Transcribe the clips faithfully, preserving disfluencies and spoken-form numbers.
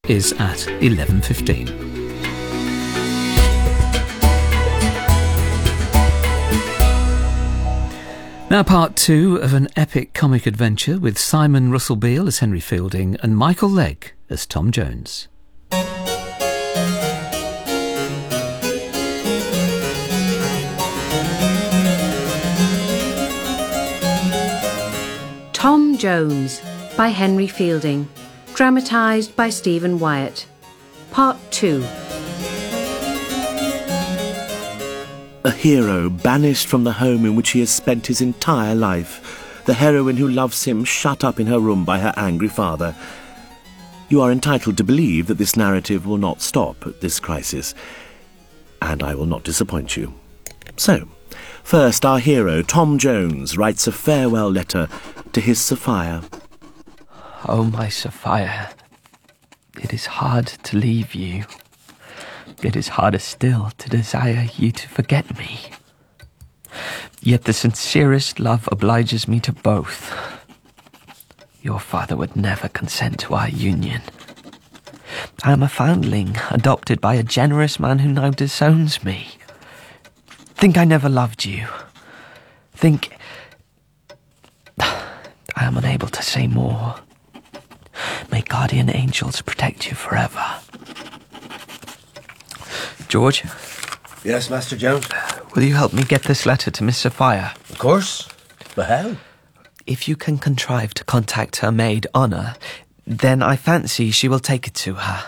is at eleven fifteen. Now part two of an epic comic adventure with Simon Russell Beale as Henry Fielding and Michael Legg as Tom Jones. Tom Jones by Henry Fielding, dramatised by Stephen Wyatt. Part two. A hero banished from the home in which he has spent his entire life. The heroine who loves him shut up in her room by her angry father. You are entitled to believe that this narrative will not stop at this crisis. And I will not disappoint you. So, first our hero, Tom Jones, writes a farewell letter to his Sophia. Oh, my Sophia, it is hard to leave you. It is harder still to desire you to forget me. Yet the sincerest love obliges me to both. Your father would never consent to our union. I am a foundling, adopted by a generous man who now disowns me. Think I never loved you. Think I am unable to say more. May guardian angels protect you forever. George? Yes, Master Jones? Will you help me get this letter to Miss Sophia? Of course. But how? If you can contrive to contact her maid, Honor, then I fancy she will take it to her.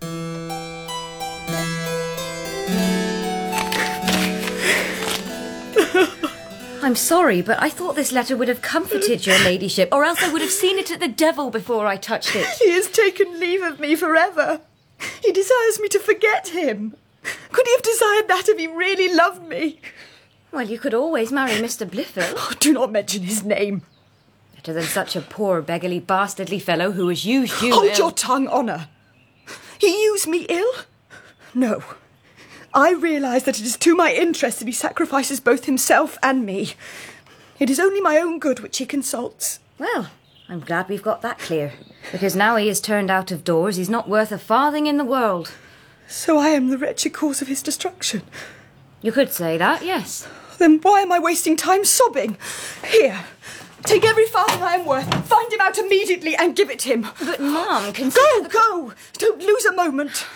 I'm sorry, but I thought this letter would have comforted your ladyship, or else I would have seen it at the devil before I touched it. He has taken leave of me forever. He desires me to forget him. Could he have desired that if he really loved me? Well, you could always marry Mister Blifil. Oh, do not mention his name. Better than such a poor, beggarly, bastardly fellow who has used you Hold ill. your tongue, Honor. He used me ill? No. I realise that it is to my interest that he sacrifices both himself and me. It is only my own good which he consults. Well, I'm glad we've got that clear, because now he is turned out of doors, he's not worth a farthing in the world. So I am the wretched cause of his destruction. You could say that, yes. Then why am I wasting time sobbing? Here, take every farthing I am worth, find him out immediately and give it him. But, Mum, consider... Go, the... go! Don't lose a moment.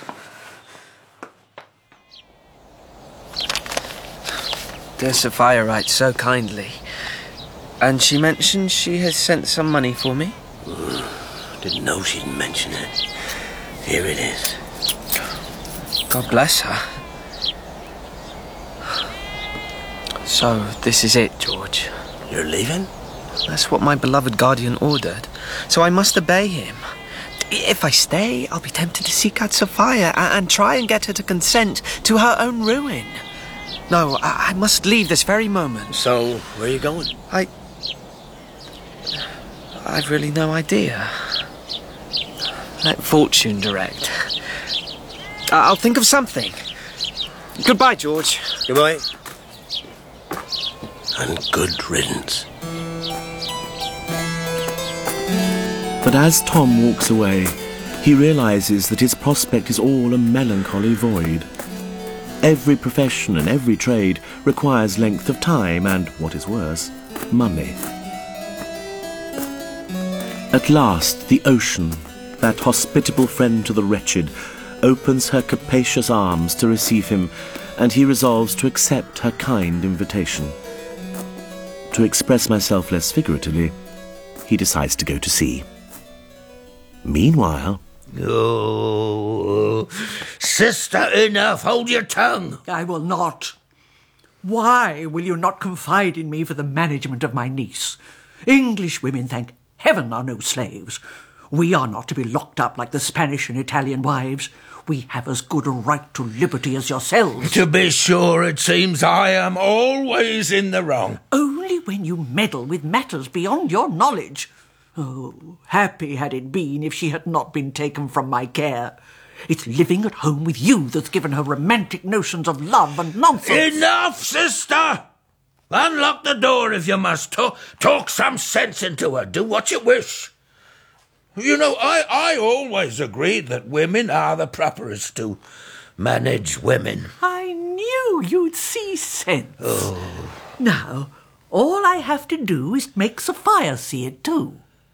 Dear Sophia writes so kindly. And she mentions she has sent some money for me? Mm, didn't know she'd mention it. Here it is. God bless her. So, this is it, George. You're leaving? That's what my beloved guardian ordered. So I must obey him. If I stay, I'll be tempted to seek out Sophia and, and try and get her to consent to her own ruin. No, I, I must leave this very moment. So, where are you going? I... I've really no idea. Let fortune direct. I'll think of something. Goodbye, George. Goodbye. And good riddance. But as Tom walks away, he realises that his prospect is all a melancholy void. Every profession and every trade requires length of time and, what is worse, money. At last, the ocean, that hospitable friend to the wretched, opens her capacious arms to receive him, and he resolves to accept her kind invitation. To express myself less figuratively, he decides to go to sea. Meanwhile... Oh, sister, enough. Hold your tongue. I will not. Why will you not confide in me for the management of my niece? English women, thank heaven, are no slaves. We are not to be locked up like the Spanish and Italian wives. We have as good a right to liberty as yourselves. To be sure, it seems I am always in the wrong. Only when you meddle with matters beyond your knowledge. Oh, happy had it been if she had not been taken from my care. It's living at home with you that's given her romantic notions of love and nonsense. Enough, sister! Unlock the door if you must. Talk, talk some sense into her. Do what you wish. You know, I, I always agreed that women are the properest to manage women. I knew you'd see sense. Oh. Now, all I have to do is make Sophia see it too.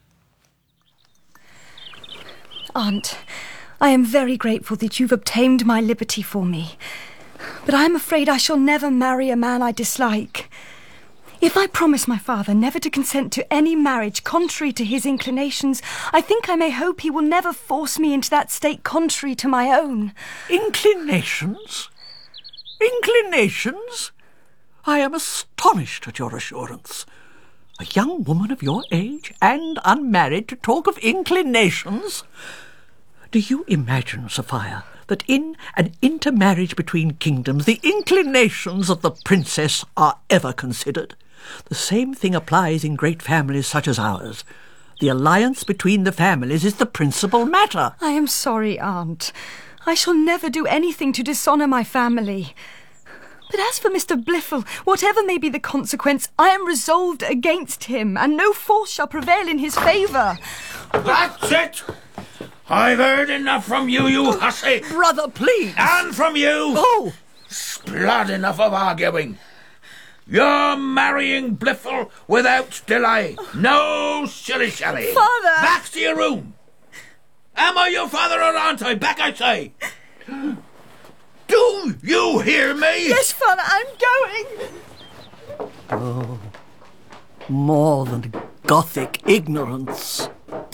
Aunt, I am very grateful that you've obtained my liberty for me. But I am afraid I shall never marry a man I dislike. If I promise my father never to consent to any marriage contrary to his inclinations, I think I may hope he will never force me into that state contrary to my own. Inclinations? Inclinations? I am astonished at your assurance. A young woman of your age and unmarried to talk of inclinations? Do you imagine, Sophia, that in an intermarriage between kingdoms the inclinations of the princess are ever considered? The same thing applies in great families such as ours. The alliance between the families is the principal matter. I am sorry, Aunt. I shall never do anything to dishonour my family. But as for Mister Blifil, whatever may be the consequence, I am resolved against him, and no force shall prevail in his favour. That's it! I've heard enough from you, you hussy! Brother, please! And from you! Oh! Splod enough of arguing. You're marrying Blifil without delay. No shilly-shally. Father! Back to your room. Am I your father or aren't I? Back, I say. Do you hear me? Yes, Father, I'm going. Oh, more than Gothic ignorance.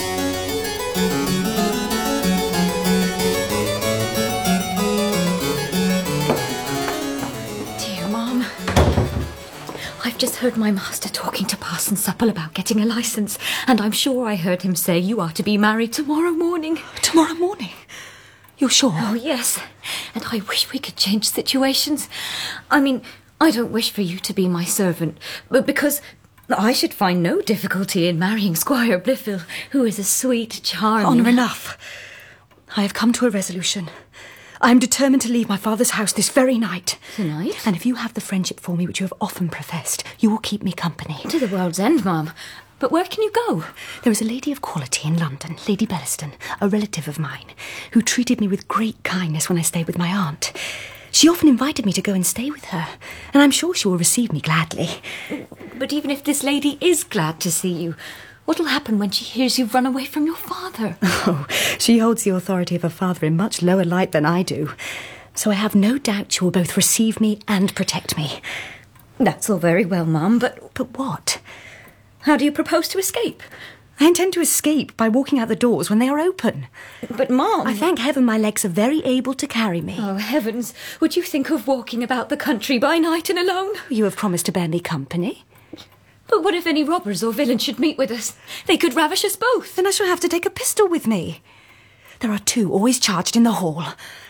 Dear Mum, I've just heard my master talking to Parson Supple about getting a licence, and I'm sure I heard him say you are to be married tomorrow morning. Tomorrow morning? You're sure? Oh, yes. And I wish we could change situations. I mean, I don't wish for you to be my servant, but because I should find no difficulty in marrying Squire Blifil, who is a sweet, charming... Honour, enough. I have come to a resolution. I am determined to leave my father's house this very night. Tonight? And if you have the friendship for me which you have often professed, you will keep me company. To the world's end, Mum. But where can you go? There is a lady of quality in London, Lady Bellaston, a relative of mine, who treated me with great kindness when I stayed with my aunt. She often invited me to go and stay with her, and I'm sure she will receive me gladly. But even if this lady is glad to see you, what'll happen when she hears you've run away from your father? Oh, she holds the authority of her father in much lower light than I do. So I have no doubt she will both receive me and protect me. That's all very well, Mum, but... But what? How do you propose to escape? I intend to escape by walking out the doors when they are open. But, Mum... I thank heaven my legs are very able to carry me. Oh, heavens. Would you think of walking about the country by night and alone? You have promised to bear me company. But what if any robbers or villains should meet with us? They could ravish us both. Then I shall have to take a pistol with me. There are two always charged in the hall.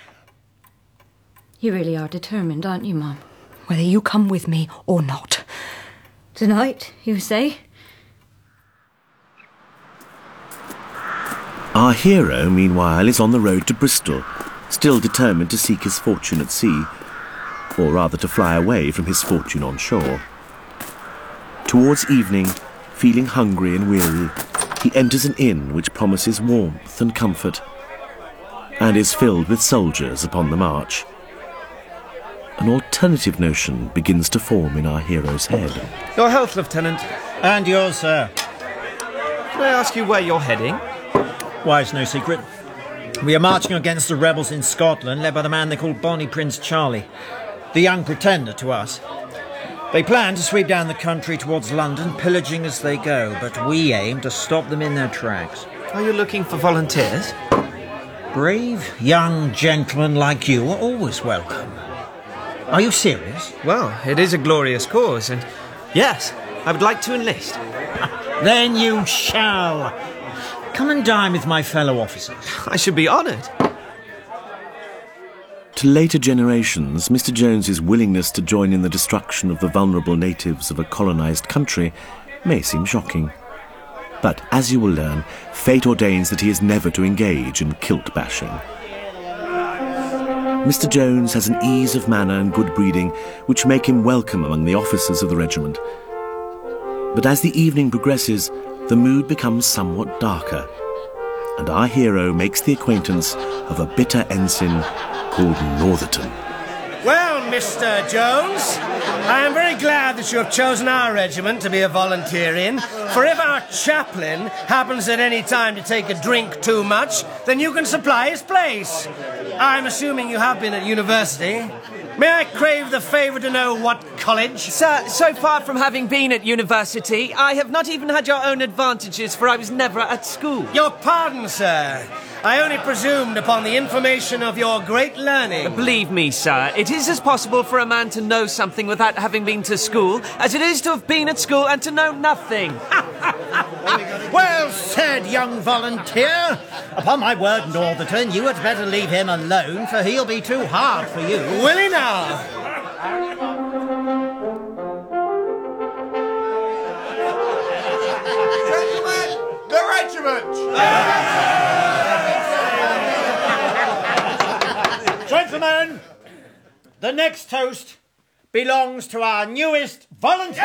You really are determined, aren't you, Mum? Whether you come with me or not. Tonight, you say? Our hero, meanwhile, is on the road to Bristol, still determined to seek his fortune at sea, or rather to fly away from his fortune on shore. Towards evening, feeling hungry and weary, he enters an inn which promises warmth and comfort, and is filled with soldiers upon the march. An alternative notion begins to form in our hero's head. Your health, Lieutenant. And yours, sir. Can I ask you where you're heading? Why, it's no secret. We are marching against the rebels in Scotland, led by the man they call Bonnie Prince Charlie, the young pretender to us. They plan to sweep down the country towards London, pillaging as they go, but we aim to stop them in their tracks. Are you looking for volunteers? Brave young gentlemen like you are always welcome. Are you serious? Well, it is a glorious cause, and yes, I would like to enlist. Then you shall. Come and dine with my fellow officers. I should be honoured. To later generations, Mister Jones's willingness to join in the destruction of the vulnerable natives of a colonised country may seem shocking. But, as you will learn, fate ordains that he is never to engage in kilt bashing. Mister Jones has an ease of manner and good breeding which make him welcome among the officers of the regiment. But as the evening progresses, the mood becomes somewhat darker, and our hero makes the acquaintance of a bitter ensign called Northerton. Well, Mister Jones, I am very glad that you have chosen our regiment to be a volunteer in, for if our chaplain happens at any time to take a drink too much, then you can supply his place. I'm assuming you have been at university. May I crave the favour to know what college? Sir, so far from having been at university, I have not even had your own advantages, for I was never at school. Your pardon, sir. I only presumed upon the information of your great learning. Believe me, sir, it is as possible for a man to know something without having been to school as it is to have been at school and to know nothing. Well said, young volunteer. Upon my word, Northerton, you had better leave him alone, for he'll be too hard for you. Will he now? Gentlemen, the regiment! Gentlemen, the next toast belongs to our newest volunteer,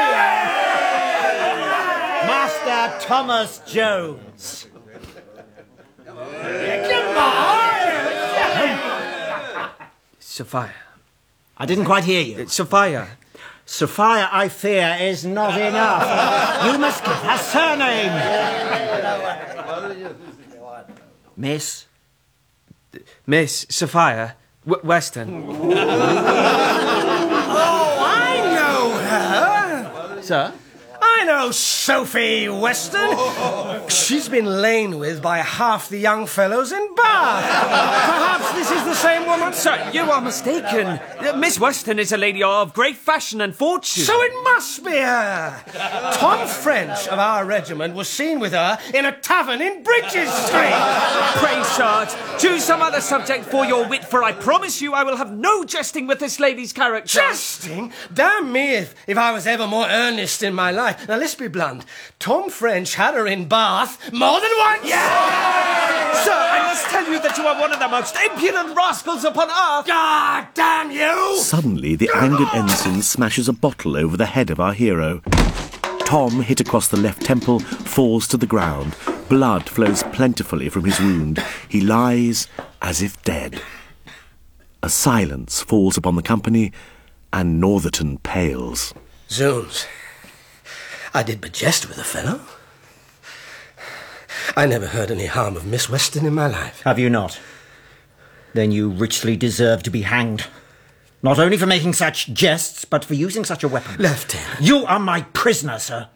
Master Thomas Jones. Come on! Sophia. I didn't quite hear you. Sophia. Sophia, I fear, is not enough. You must give her surname. Miss? Miss Sophia w- Weston. Oh, I know her. Sir? I know Sophie Weston. She's been lain with by half the young fellows in Bath. Perhaps this is the same woman? Sir, you are mistaken. Uh, Miss Weston is a lady of great fashion and fortune. So it must be her. Tom French of our regiment was seen with her in a tavern in Bridges Street. Pray, sir, choose some other subject for your wit, for I promise you I will have no jesting with this lady's character. Jesting? Damn me if, if I was ever more earnest in my life. Now, let's be blunt. Tom French had her in Bath more than once. Yeah! Sir, I must tell you that you are one of the most impudent rascals upon earth. God damn you! Suddenly, the angered ensign smashes a bottle over the head of our hero. Tom, hit across the left temple, falls to the ground. Blood flows plentifully from his wound. He lies as if dead. A silence falls upon the company, and Northerton pales. Zoons. I did but jest with the fellow. I never heard any harm of Miss Weston in my life. Have you not? Then you richly deserve to be hanged. Not only for making such jests, but for using such a weapon. Lieutenant. You are my prisoner, sir.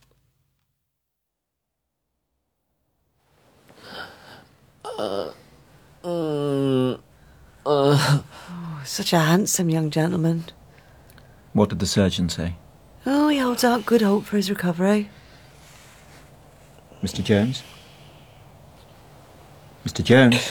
Uh, uh, uh. Oh, such a handsome young gentleman. What did the surgeon say? Oh, he holds out good hope for his recovery. Mister Jones? Mister Jones?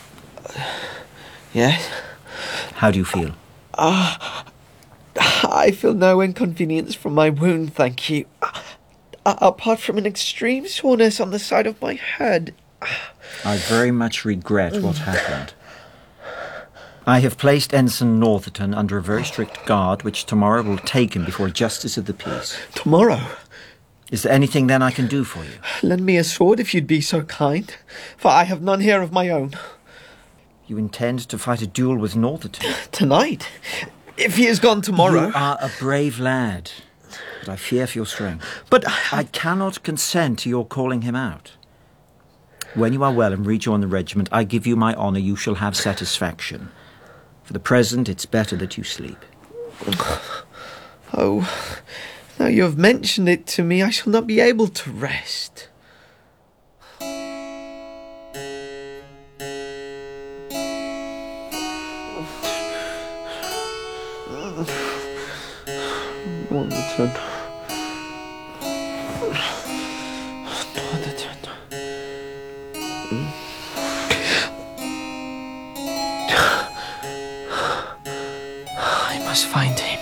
Yes? How do you feel? Ah, uh, I feel no inconvenience from my wound, thank you. Uh, apart from an extreme soreness on the side of my head. I very much regret what happened. I have placed Ensign Northerton under a very strict guard, which tomorrow will take him before a justice of the peace. Tomorrow? Is there anything then I can do for you? Lend me a sword if you'd be so kind, for I have none here of my own. You intend to fight a duel with Northerton? Tonight? If he is gone tomorrow. You are a brave lad, but I fear for your strength. But I, I cannot consent to your calling him out. When you are well and rejoin the regiment, I give you my honour you shall have satisfaction. For the present, it's better that you sleep. Oh, now you have mentioned it to me, I shall not be able to rest. Northerton. Northerton. I must find him.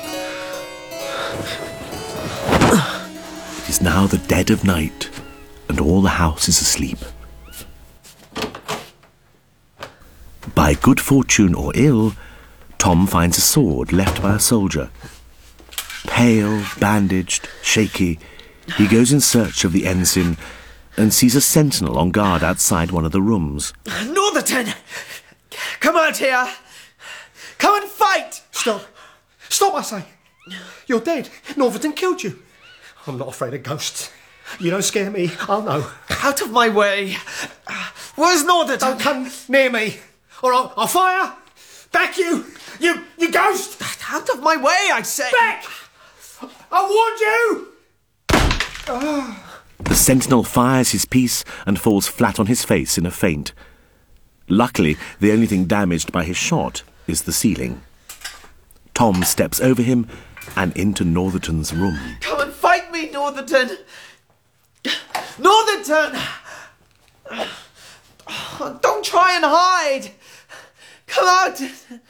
It is now the dead of night, and all the house is asleep. By good fortune or ill, Tom finds a sword left by a soldier. Pale, bandaged, shaky, he goes in search of the ensign and sees a sentinel on guard outside one of the rooms. Northerton! Come out here! Come and fight! Stop. Stop, I say. You're dead. Northerton killed you. I'm not afraid of ghosts. You don't scare me, I'll know. Out of my way! Where's Northerton? Don't come near me, or I'll, I'll fire! Back you! You you ghost! Out of my way, I say! Back! I warned you! The sentinel fires his piece and falls flat on his face in a faint. Luckily, the only thing damaged by his shot is the ceiling. Tom steps over him and into Northerton's room. Come and fight me, Northerton! Northerton! Don't try and hide! Come out!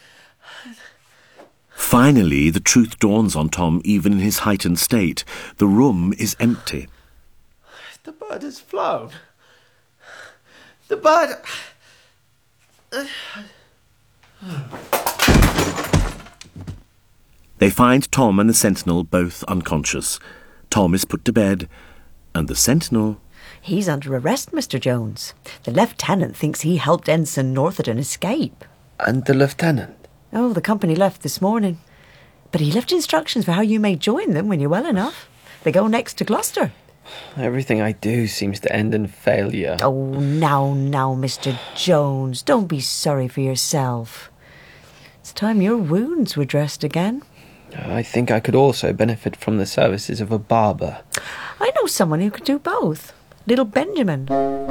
Finally, the truth dawns on Tom, even in his heightened state. The room is empty. The bird has flown. The bird... They find Tom and the sentinel both unconscious. Tom is put to bed, and the sentinel... He's under arrest, Mister Jones. The lieutenant thinks he helped Ensign Northerton escape. And the lieutenant? Oh, the company left this morning. But he left instructions for how you may join them when you're well enough. They go next to Gloucester. Everything I do seems to end in failure. Oh, now, now, Mister Jones. Don't be sorry for yourself. It's time your wounds were dressed again. I think I could also benefit from the services of a barber. I know someone who could do both. Little Benjamin.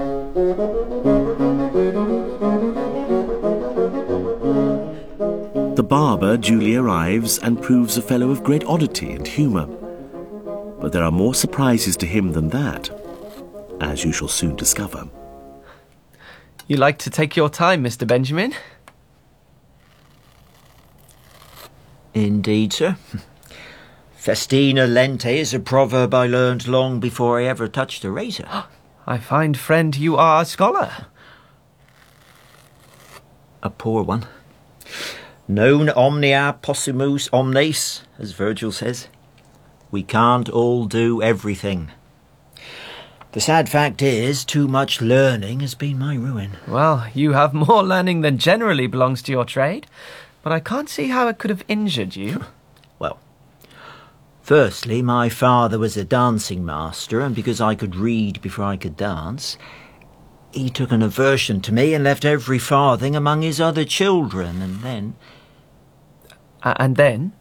The barber duly arrives and proves a fellow of great oddity and humour. But there are more surprises to him than that, as you shall soon discover. You like to take your time, Mister Benjamin? Indeed, sir. Festina lente is a proverb I learned long before I ever touched a razor. I find, friend, you are a scholar. A poor one. Non omnia possumus omnes, as Virgil says. We can't all do everything. The sad fact is, too much learning has been my ruin. Well, you have more learning than generally belongs to your trade, but I can't see how it could have injured you. Well, firstly, my father was a dancing master, and because I could read before I could dance, he took an aversion to me and left every farthing among his other children, and then... Uh, and then?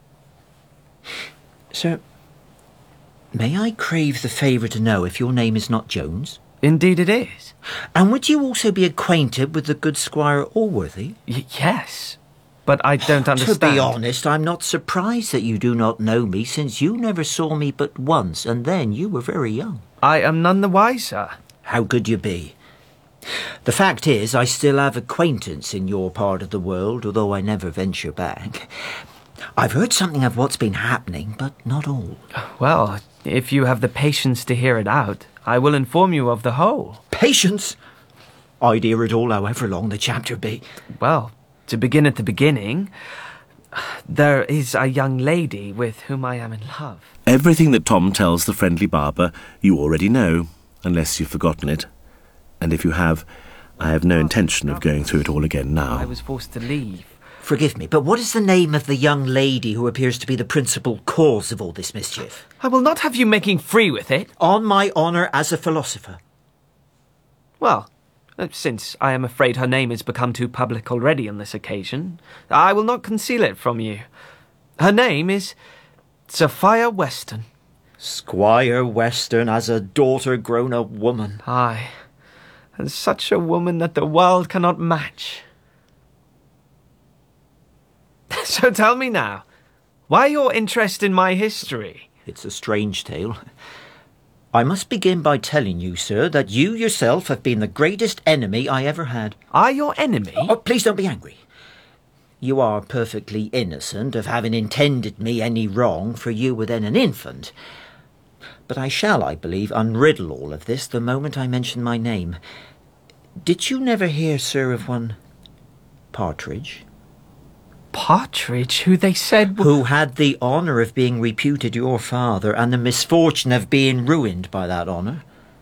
Sir, may I crave the favour to know if your name is not Jones? Indeed it is. And would you also be acquainted with the good Squire Allworthy? Y- yes, but I don't understand. To be honest, I'm not surprised that you do not know me, since you never saw me but once, and then you were very young. I am none the wiser. How could you be? The fact is, I still have acquaintance in your part of the world, although I never venture back. I've heard something of what's been happening, but not all. Well, if you have the patience to hear it out, I will inform you of the whole. Patience? I'd hear it all however long the chapter be. Well, to begin at the beginning, there is a young lady with whom I am in love. Everything that Tom tells the friendly barber you already know, unless you've forgotten it. And if you have, I have no intention of going through it all again now. I was forced to leave. Forgive me, but what is the name of the young lady who appears to be the principal cause of all this mischief? I will not have you making free with it. On my honour as a philosopher. Well, since I am afraid her name has become too public already on this occasion, I will not conceal it from you. Her name is Sophia Weston. Squire Weston as a daughter grown a woman. Aye, and such a woman that the world cannot match. So tell me now, why your interest in my history? It's a strange tale. I must begin by telling you, sir, that you yourself have been the greatest enemy I ever had. I your enemy? Oh, please don't be angry. You are perfectly innocent of having intended me any wrong, for you were then an infant. But I shall, I believe, unriddle all of this the moment I mention my name. Did you never hear, sir, of one Partridge? Partridge, who they said... W- who had the honour of being reputed your father, and the misfortune of being ruined by that honour?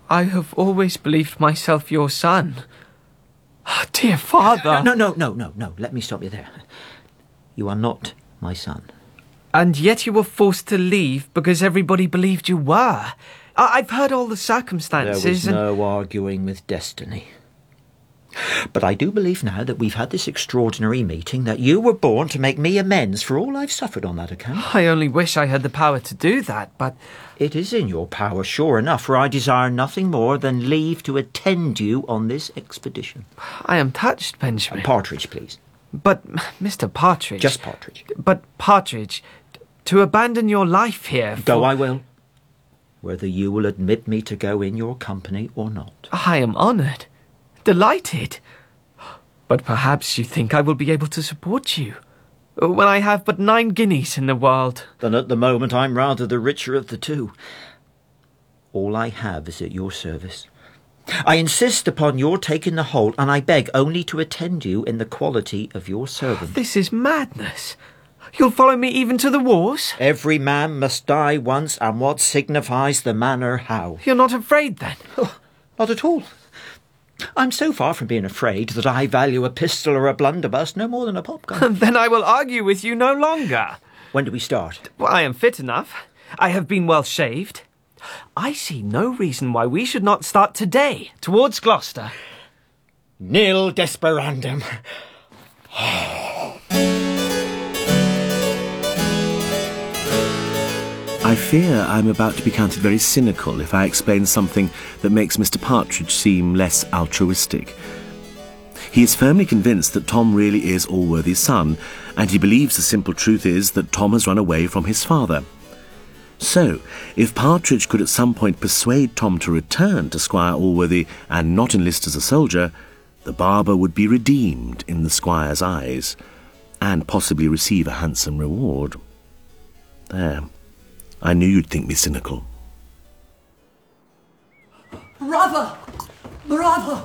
I have always believed myself your son. Oh, dear father. No, no, no, no, no. Let me stop you there. You are not my son. And yet you were forced to leave because everybody believed you were. I- I've heard all the circumstances. There was and... no arguing with destiny. But I do believe now that we've had this extraordinary meeting that you were born to make me amends for all I've suffered on that account. I only wish I had the power to do that, but... It is in your power, sure enough, for I desire nothing more than leave to attend you on this expedition. I am touched, Benjamin. Partridge, please. But, Mister Partridge... Just Partridge. But, Partridge, to abandon your life here... For... Go I will. Whether you will admit me to go in your company or not. I am honoured. Delighted. But perhaps you think I will be able to support you, when I have but nine guineas in the world. Then at the moment I'm rather the richer of the two. All I have is at your service. I insist upon your taking the whole, and I beg only to attend you in the quality of your servant. This is madness. You'll follow me even to the wars? Every man must die once, and what signifies the manner how? You're not afraid, then? Oh, not at all. I'm so far from being afraid that I value a pistol or a blunderbuss no more than a popgun. Then I will argue with you no longer. When do we start? Well, I am fit enough. I have been well shaved. I see no reason why we should not start today towards Gloucester. Nil desperandum. I fear I'm about to be counted very cynical if I explain something that makes Mister Partridge seem less altruistic. He is firmly convinced that Tom really is Allworthy's son, and he believes the simple truth is that Tom has run away from his father. So, if Partridge could at some point persuade Tom to return to Squire Allworthy and not enlist as a soldier, the barber would be redeemed in the squire's eyes, and possibly receive a handsome reward. There. I knew you'd think me cynical. Brother! Brother!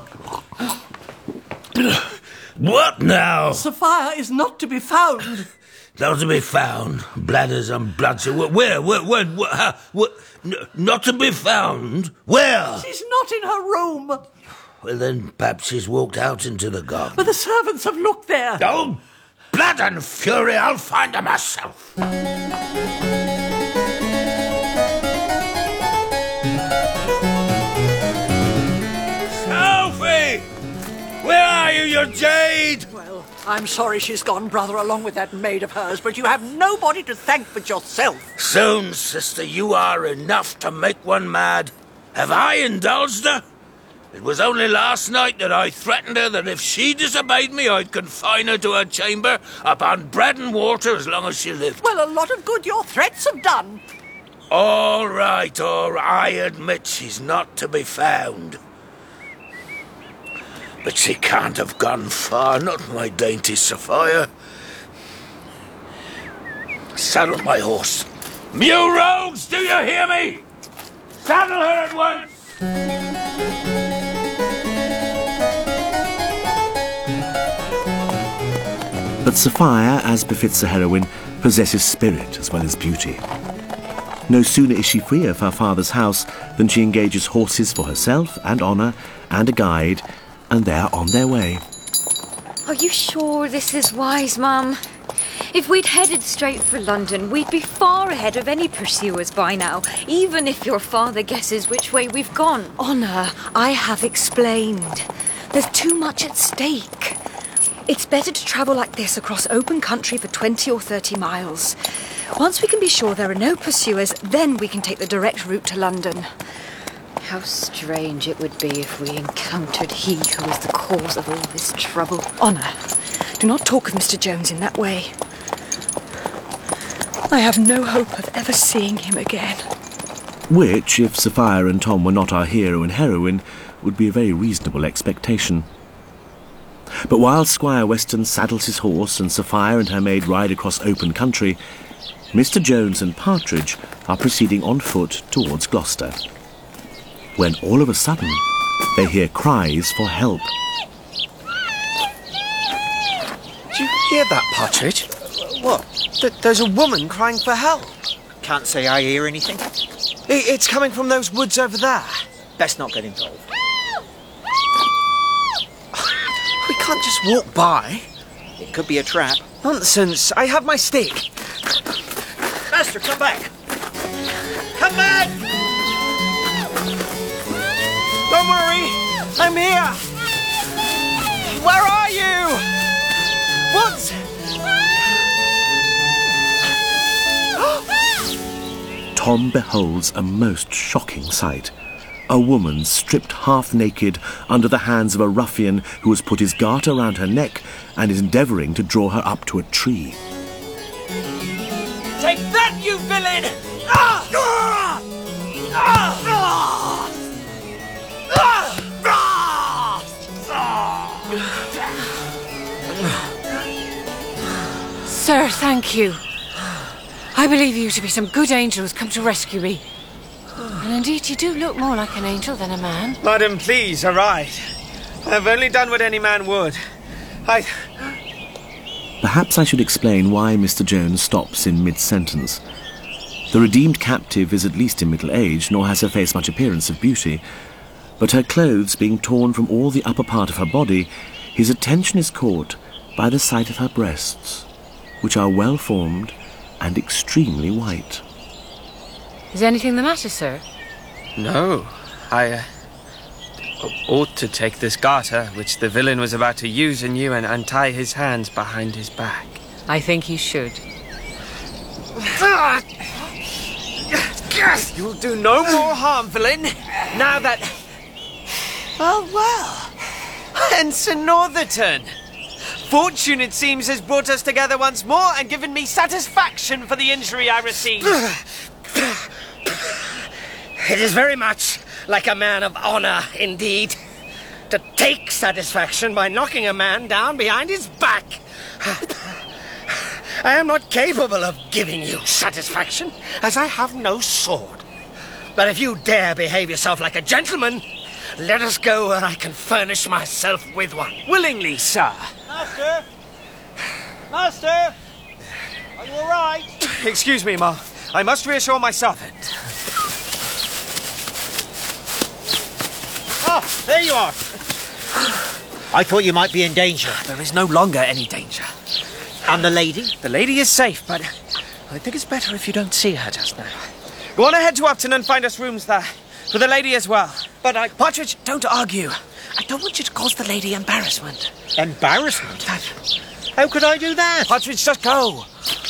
What now? Sophia is not to be found. Not to be found? Bladders and bloods. Where? Where? Where? where how, where n- not to be found? Where? She's not in her room. Well, then perhaps she's walked out into the garden. But the servants have looked there. Oh, blood and fury! I'll find her myself. Where are you, you jade? Well, I'm sorry she's gone, brother, along with that maid of hers, but you have nobody to thank but yourself. Soon, sister, you are enough to make one mad. Have I indulged her? It was only last night that I threatened her that if she disobeyed me, I'd confine her to her chamber upon bread and water as long as she lived. Well, a lot of good your threats have done. All right, all right, I admit she's not to be found. But she can't have gone far, not my dainty Sophia. Saddle my horse. You rogues, do you hear me? Saddle her at once! But Sophia, as befits a heroine, possesses spirit as well as beauty. No sooner is she free of her father's house than she engages horses for herself and honour and a guide, and they're on their way. Are you sure this is wise, Mum? If we'd headed straight for London, we'd be far ahead of any pursuers by now, even if your father guesses which way we've gone. Honor, I have explained. There's too much at stake. It's better to travel like this across open country for twenty or thirty miles. Once we can be sure there are no pursuers, then we can take the direct route to London. How strange it would be if we encountered he who is the cause of all this trouble. Honor, do not talk of Mister Jones in that way. I have no hope of ever seeing him again. Which, if Sophia and Tom were not our hero and heroine, would be a very reasonable expectation. But while Squire Weston saddles his horse and Sophia and her maid ride across open country, Mister Jones and Partridge are proceeding on foot towards Gloucester, when all of a sudden they hear cries for help. Do you hear that, Partridge? What? Th- there's a woman crying for help. Can't say I hear anything. I- it's coming from those woods over there. Best not get involved. We can't just walk by. It could be a trap. Nonsense. I have my stick. Master, come back. Come back! Don't worry. I'm here. Where are you? What? Tom beholds a most shocking sight. A woman stripped half naked under the hands of a ruffian who has put his garter round her neck and is endeavouring to draw her up to a tree. Take that, you villain! Ah! Ah! Ah! Ah! Sir, thank you. I believe you to be some good angel who's come to rescue me. And indeed, you do look more like an angel than a man. Madam, please, arise. I've only done what any man would. I... Perhaps I should explain why Mister Jones stops in mid-sentence. The redeemed captive is at least in middle age, nor has her face much appearance of beauty. But her clothes being torn from all the upper part of her body, his attention is caught by the sight of her breasts, which are well-formed and extremely white. Is anything the matter, sir? No. I uh, ought to take this garter, which the villain was about to use on you, and untie his hands behind his back. I think you should. You'll do no more harm, villain. Now that... Well, well. Ensign Northerton. Fortune, it seems, has brought us together once more and given me satisfaction for the injury I received. It is very much like a man of honour, indeed, to take satisfaction by knocking a man down behind his back. I am not capable of giving you satisfaction, as I have no sword. But if you dare behave yourself like a gentleman, let us go where I can furnish myself with one. Willingly, sir. Master! Master! Are you all right? Excuse me, Ma. I must reassure my servant. Ah, there you are. I thought you might be in danger. There is no longer any danger. And the lady? The lady is safe, but I think it's better if you don't see her just now. Go on ahead to Upton and find us rooms there. For the lady as well. But I... Partridge, don't argue. I don't want you to cause the lady embarrassment. Embarrassment? That... How could I do that? Partridge, just go.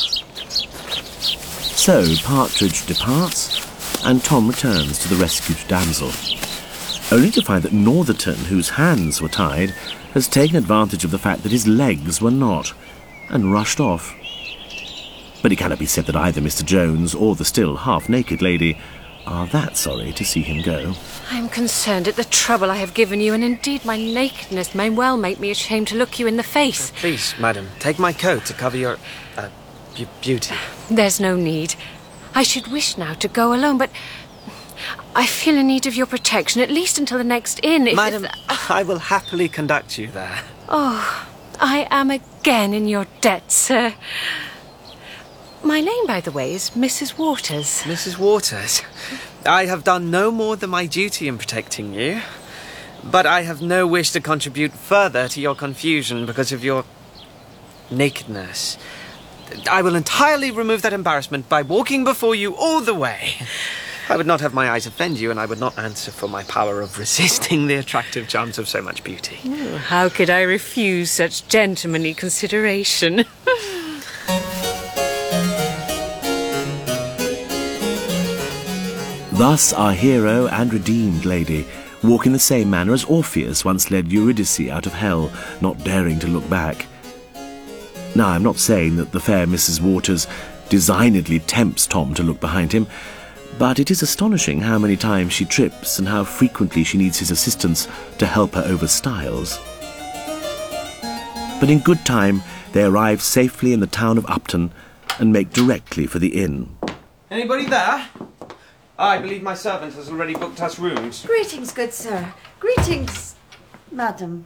So Partridge departs, and Tom returns to the rescued damsel, only to find that Northerton, whose hands were tied, has taken advantage of the fact that his legs were not, and rushed off. But it cannot be said that either Mister Jones or the still half-naked lady are that sorry to see him go. I am concerned at the trouble I have given you, and indeed my nakedness may well make me ashamed to look you in the face. Please, madam, take my coat to cover your... Uh, b- beauty. There's no need. I should wish now to go alone, but I feel in need of your protection, at least until the next inn. If, Madam, if... I will happily conduct you there. Oh, I am again in your debt, sir. My name, by the way, is Missus Waters. Missus Waters? I have done no more than my duty in protecting you, but I have no wish to contribute further to your confusion because of your nakedness. I will entirely remove that embarrassment by walking before you all the way. I would not have my eyes offend you, and I would not answer for my power of resisting the attractive charms of so much beauty. Oh, how could I refuse such gentlemanly consideration? Thus our hero and redeemed lady walk in the same manner as Orpheus once led Eurydice out of hell, not daring to look back. Now, I'm not saying that the fair Missus Waters designedly tempts Tom to look behind him, but it is astonishing how many times she trips and how frequently she needs his assistance to help her over stiles. But in good time, they arrive safely in the town of Upton and make directly for the inn. Anybody there? I believe my servant has already booked us rooms. Greetings, good sir. Greetings, madam.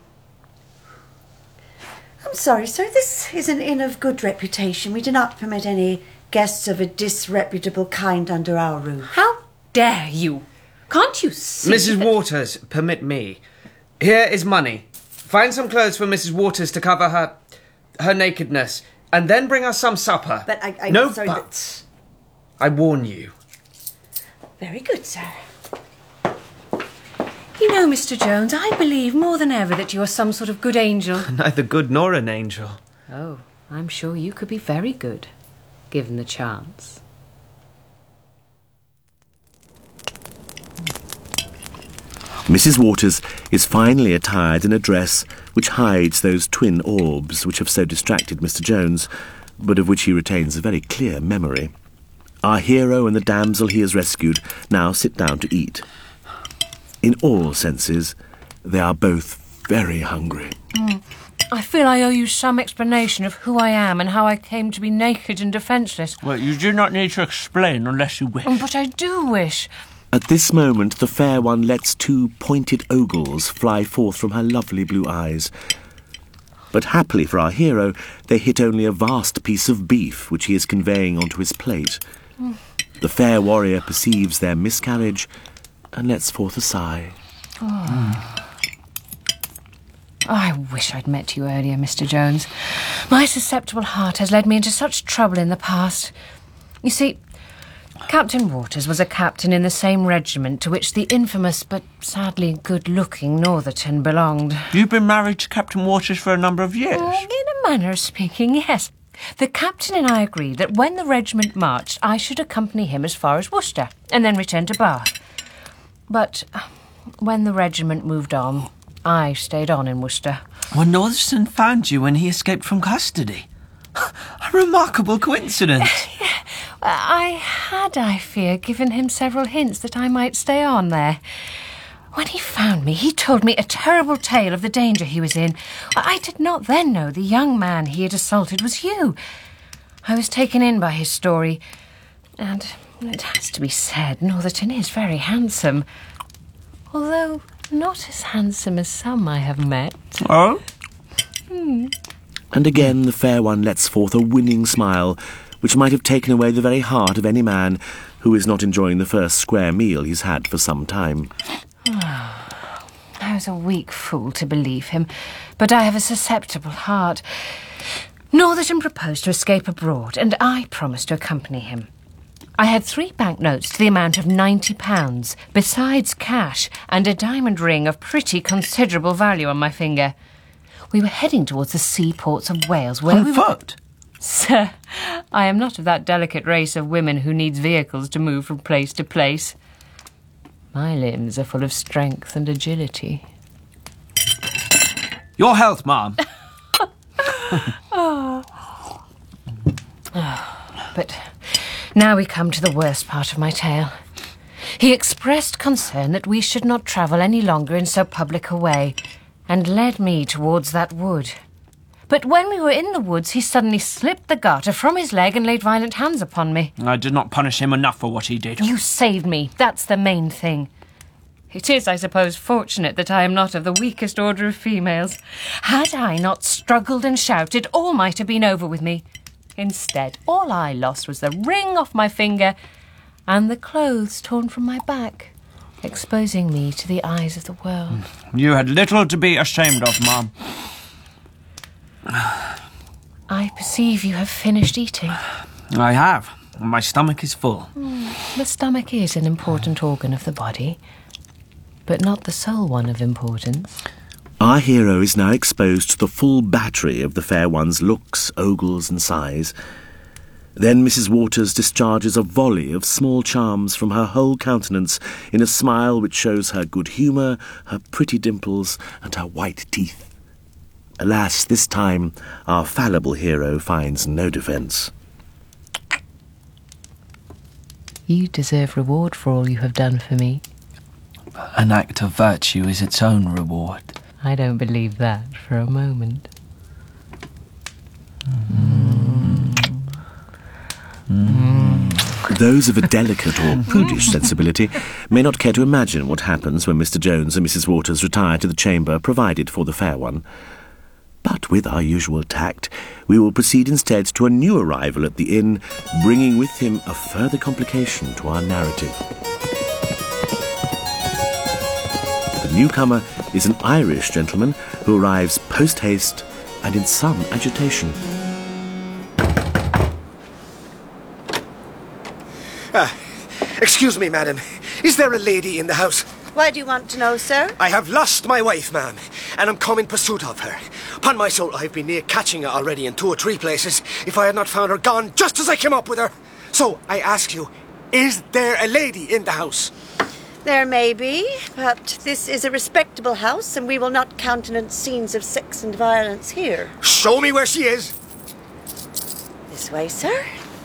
I'm sorry, sir. This is an inn of good reputation. We do not permit any guests of a disreputable kind under our roof. How dare you? Can't you see? Missus that- Waters, permit me. Here is money. Find some clothes for Missus Waters to cover her... her nakedness, and then bring us some supper. But I... I no sorry, buts. I warn you. Very good, sir. You know, Mister Jones, I believe more than ever that you are some sort of good angel. Neither good nor an angel. Oh, I'm sure you could be very good, given the chance. Missus Waters is finally attired in a dress which hides those twin orbs which have so distracted Mister Jones, but of which he retains a very clear memory. Our hero and the damsel he has rescued now sit down to eat. In all senses, they are both very hungry. Mm. I feel I owe you some explanation of who I am and how I came to be naked and defenceless. Well, you do not need to explain unless you wish. But I do wish. At this moment, the fair one lets two pointed ogles fly forth from her lovely blue eyes. But happily for our hero, they hit only a vast piece of beef which he is conveying onto his plate. Mm. The fair warrior perceives their miscarriage and lets forth a sigh. Oh. Mm. I wish I'd met you earlier, Mister Jones. My susceptible heart has led me into such trouble in the past. You see, Captain Waters was a captain in the same regiment to which the infamous but sadly good-looking Northerton belonged. You've been married to Captain Waters for a number of years? Uh, in a manner of speaking, yes. The captain and I agreed that when the regiment marched, I should accompany him as far as Worcester and then return to Bath. But when the regiment moved on, I stayed on in Worcester. Well, Northerton found you when he escaped from custody. A remarkable coincidence. I had, I fear, given him several hints that I might stay on there. When he found me, he told me a terrible tale of the danger he was in. I did not then know the young man he had assaulted was you. I was taken in by his story, and it has to be said, Northerton is very handsome. Although not as handsome as some I have met. Oh? Hmm. And again the fair one lets forth a winning smile, which might have taken away the very heart of any man who is not enjoying the first square meal he's had for some time. I was a weak fool to believe him, but I have a susceptible heart. Northerton proposed to escape abroad, and I promised to accompany him. I had three banknotes to the amount of ninety pounds, besides cash, and a diamond ring of pretty considerable value on my finger. We were heading towards the seaports of Wales, where On we foot? Were... Sir, I am not of that delicate race of women who needs vehicles to move from place to place. My limbs are full of strength and agility. Your health, ma'am. Oh. But now we come to the worst part of my tale. He expressed concern that we should not travel any longer in so public a way, and led me towards that wood. But when we were in the woods, he suddenly slipped the garter from his leg and laid violent hands upon me. I did not punish him enough for what he did. You saved me. That's the main thing. It is, I suppose, fortunate that I am not of the weakest order of females. Had I not struggled and shouted, all might have been over with me. Instead, all I lost was the ring off my finger and the clothes torn from my back, exposing me to the eyes of the world. You had little to be ashamed of, ma'am. I perceive you have finished eating. I have. My stomach is full. Mm, the stomach is an important organ of the body, but not the sole one of importance. Our hero is now exposed to the full battery of the fair one's looks, ogles and sighs. Then Missus Waters discharges a volley of small charms from her whole countenance in a smile which shows her good humour, her pretty dimples, and her white teeth. Alas, this time our fallible hero finds no defence. You deserve reward for all you have done for me. An act of virtue is its own reward. I don't believe that for a moment. Mm. Mm. Those of a delicate or prudish sensibility may not care to imagine what happens when Mister Jones and Missus Waters retire to the chamber provided for the fair one. But with our usual tact, we will proceed instead to a new arrival at the inn, bringing with him a further complication to our narrative. newcomer is an Irish gentleman who arrives post-haste and in some agitation. Ah, excuse me, madam. Is there a lady in the house? Why do you want to know, sir? I have lost my wife, ma'am, and I'm come in pursuit of her. Upon my soul, I've been near catching her already in two or three places if I had not found her gone just as I came up with her. So, I ask you, is there a lady in the house? There may be, but this is a respectable house, and we will not countenance scenes of sex and violence here. Show me where she is. This way, sir.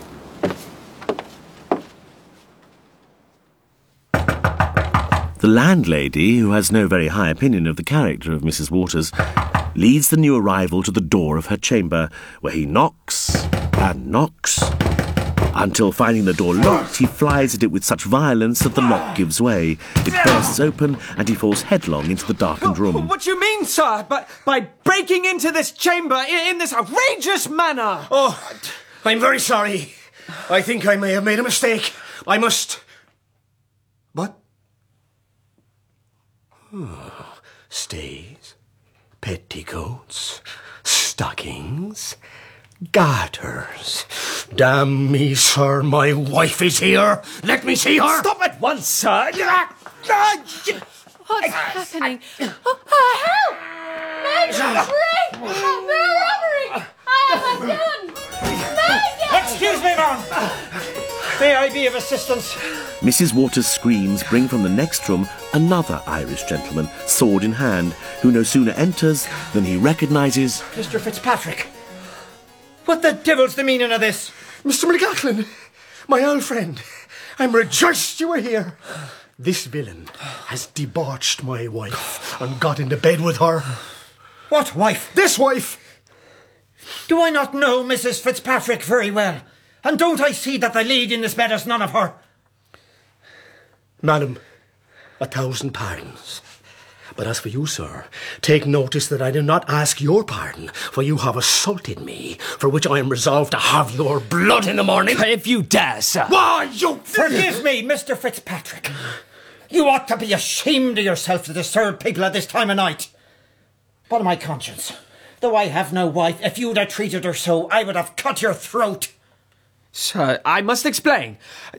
The landlady, who has no very high opinion of the character of Missus Waters, leads the new arrival to the door of her chamber, where he knocks and knocks, until finding the door locked, he flies at it with such violence that the lock gives way. It bursts open, and he falls headlong into the darkened room. What do you mean, sir? But by breaking into this chamber in, in this outrageous manner? Oh, I'm very sorry. I think I may have made a mistake. I must... What? Oh, stays, petticoats, stockings, garters. Damn me, sir, my wife is here. Let me see her. Stop at once, sir. What's happening? Oh, oh, help! Meg, free! They're robbery! I have a gun! Meg! Excuse me, ma'am. May I be of assistance? Missus Waters' screams bring from the next room another Irish gentleman, sword in hand, who no sooner enters than he recognises... Mister Fitzpatrick. What the devil's the meaning of this? Mister McLaughlin, my old friend, I'm rejoiced you are here. This villain has debauched my wife and got into bed with her. What wife? This wife! Do I not know Missus Fitzpatrick very well? And don't I see that the lady in this bed is none of her? Madam, a thousand pardons. But as for you, sir, take notice that I do not ask your pardon, for you have assaulted me, for which I am resolved to have your blood in the morning. If you dare, sir. Why, you... Forgive me, Mister Fitzpatrick. You ought to be ashamed of yourself to disturb people at this time of night. But my conscience, though I have no wife, if you'd have treated her so, I would have cut your throat. Sir, I must explain.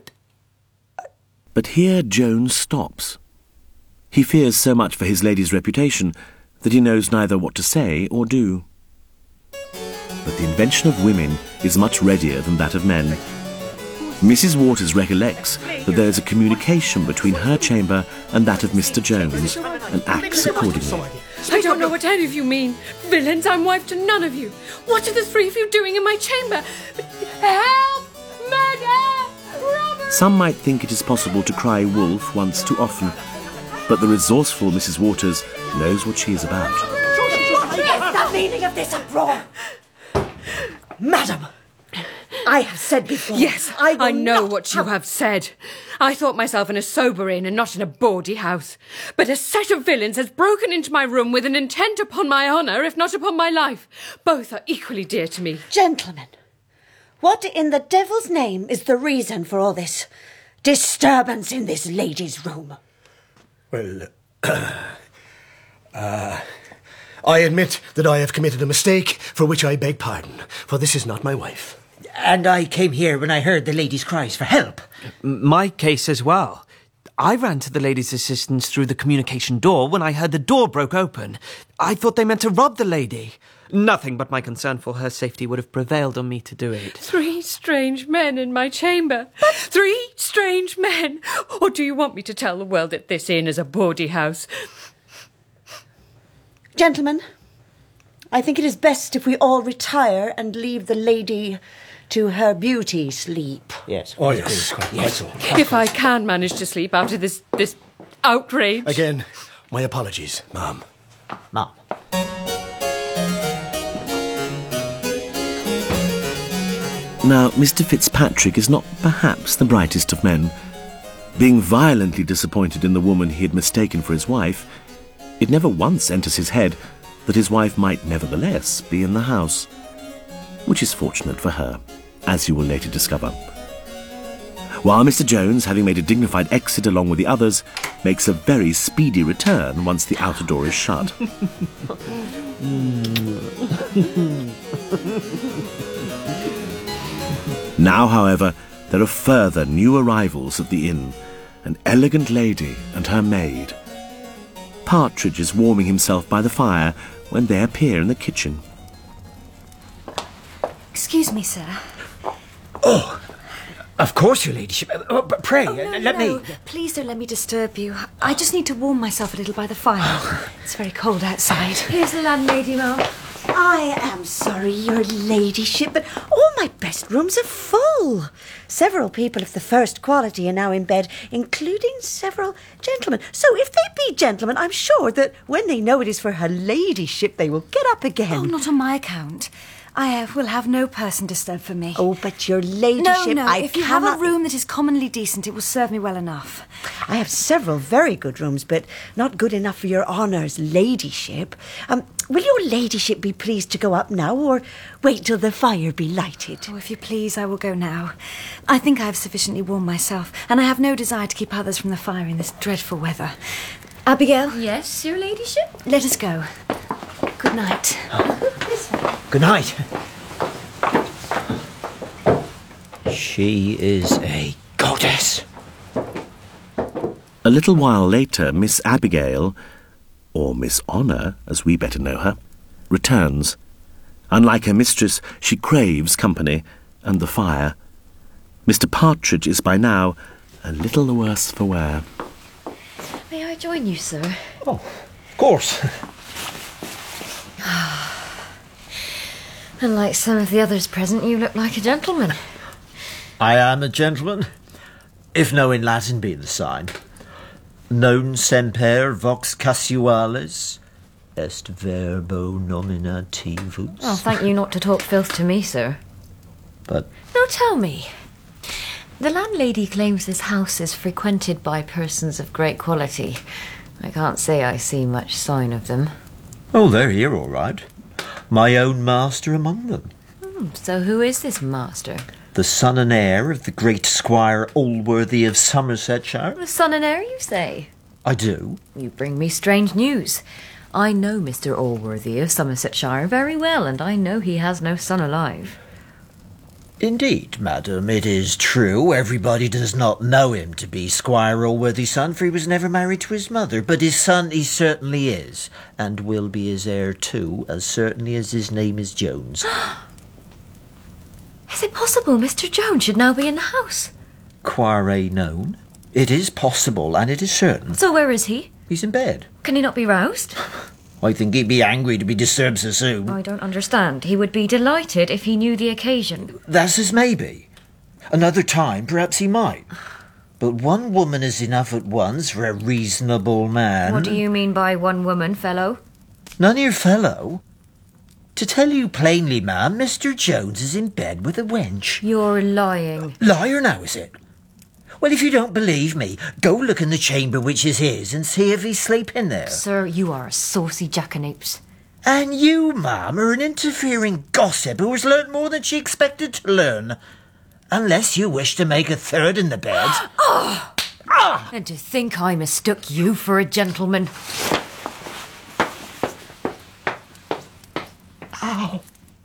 But here Jones stops. He fears so much for his lady's reputation that he knows neither what to say or do. But the invention of women is much readier than that of men. Missus Waters recollects that there is a communication between her chamber and that of Mister Jones, and acts accordingly. I don't know what any of you mean. Villains, I'm wife to none of you. What are the three of you doing in my chamber? Help! Murder! Robbery! Some might think it is possible to cry wolf once too often, but the resourceful Missus Waters knows what she is about. What is the meaning of this uproar? Madam, I have said before... Yes, I, will I know not what you have said. I thought myself in a sober inn and not in a bawdy house. But a set of villains has broken into my room with an intent upon my honour, if not upon my life. Both are equally dear to me. Gentlemen, what in the devil's name is the reason for all this disturbance in this lady's room? Well, uh, uh, I admit that I have committed a mistake, for which I beg pardon, for this is not my wife. And I came here when I heard the lady's cries for help. My case as well. I ran to the lady's assistance through the communication door when I heard the door broke open. I thought they meant to rob the lady. Nothing but my concern for her safety would have prevailed on me to do it. Three strange men in my chamber. Three strange men. Or do you want me to tell the world that this inn is a bawdy house? Gentlemen, I think it is best if we all retire and leave the lady to her beauty sleep. Yes. Oh, yes. Quite, quite so. If I can manage to sleep after this, this outrage. Again, my apologies, ma'am. Ma'am. Now, Mister Fitzpatrick is not perhaps the brightest of men. Being violently disappointed in the woman he had mistaken for his wife, it never once enters his head that his wife might nevertheless be in the house, which is fortunate for her, as you will later discover. while Mister Jones, having made a dignified exit along with the others, makes a very speedy return once the outer door is shut. Now, however, there are further new arrivals at the inn, an elegant lady and her maid. Partridge is warming himself by the fire when they appear in the kitchen. Excuse me, sir. Oh, of course, your ladyship. Uh, but pray, Oh, no, uh, let no. me... Please don't let me disturb you. I just need to warm myself a little by the fire. It's very cold outside. Here's the landlady, ma'am. I am sorry, your ladyship, but all my best rooms are full. Several people of the first quality are now in bed, including several gentlemen. So if they be gentlemen, I'm sure that when they know it is for her ladyship, they will get up again. Oh, not on my account. I uh, will have no person disturb for me. Oh, but your ladyship, No, no, I if you cannot... have a room that is commonly decent, it will serve me well enough. I have several very good rooms, but not good enough for your honour's ladyship. Um, will your ladyship be pleased to go up now, or wait till the fire be lighted? Oh, if you please, I will go now. I think I have sufficiently warmed myself, and I have no desire to keep others from the fire in this dreadful weather. Abigail? Yes, your ladyship? Let us go. Good night. Good night. She is a goddess. A little while later, Miss Abigail, or Miss Honour, as we better know her, returns. Unlike her mistress, she craves company and the fire. Mister Partridge is by now a little the worse for wear. May I join you, sir? Oh, of course. Unlike some of the others present, you look like a gentleman. I am a gentleman, if no in Latin be the sign. Non semper vox casualis est verbo nominativus. Well, thank you not to talk filth to me, sir. But Now tell me, the landlady claims this house is frequented by persons of great quality. I can't say I see much sign of them. oh, they're here all right. My own master among them. Hmm, so who is this master? The son and heir of the great Squire Allworthy of Somersetshire. The son and heir, you say? I do. You bring me strange news. I know Mister Allworthy of Somersetshire very well, and I know he has no son alive. Indeed, madam, it is true. Everybody does not know him to be Squire Allworthy's son, for he was never married to his mother. But his son he certainly is, and will be his heir too, as certainly as his name is Jones. Is it possible Mister Jones should now be in the house? Quare known. It is possible, and it is certain. So where is he? He's in bed. Can he not be roused? I think he'd be angry to be disturbed so soon. I don't understand. He would be delighted if he knew the occasion. That's as maybe. Another time, perhaps he might. But one woman is enough at once for a reasonable man. What do you mean by one woman, fellow? None of your fellow. To tell you plainly, ma'am, Mister Jones is in bed with a wench. You're lying. Liar now, is it? Well, if you don't believe me, go look in the chamber which is his and see if he's sleeping there. Sir, you are a saucy jackanapes. And you, ma'am, are an interfering gossip who has learnt more than she expected to learn. Unless you wish to make a third in the bed. Oh! Ah! And to think I mistook you for a gentleman. Ow.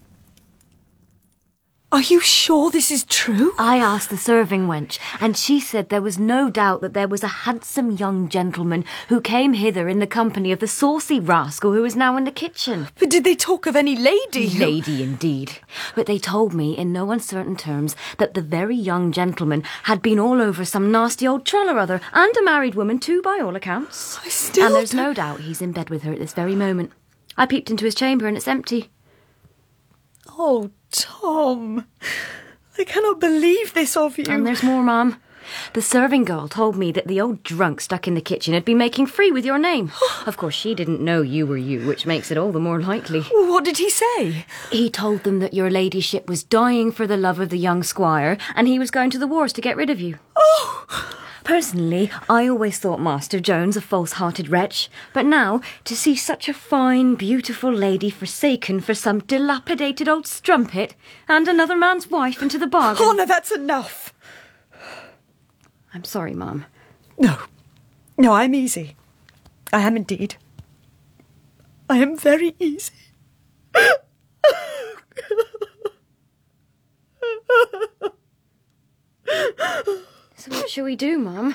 Are you sure this is true? I asked the serving wench, and she said there was no doubt that there was a handsome young gentleman who came hither in the company of the saucy rascal who is now in the kitchen. But did they talk of any lady? who- Lady, indeed. But they told me in no uncertain terms that the very young gentleman had been all over some nasty old trull or other, and a married woman too, by all accounts. I still And there's don't- no doubt he's in bed with her at this very moment. I peeped into his chamber and it's empty. Oh, Tom, I cannot believe this of you. And there's more, Ma'am. The serving girl told me that the old drunk stuck in the kitchen had been making free with your name. Of course, she didn't know you were you, which makes it all the more likely. What did he say? He told them that your ladyship was dying for the love of the young squire, and he was going to the wars to get rid of you. Oh! Personally, I always thought Master Jones a false-hearted wretch, but now, to see such a fine, beautiful lady forsaken for some dilapidated old strumpet, and another man's wife into the bargain... Oh, no, that's enough. I'm sorry, Mum. No. No, I'm easy. I am indeed. I am very easy. So what shall we do, Mum?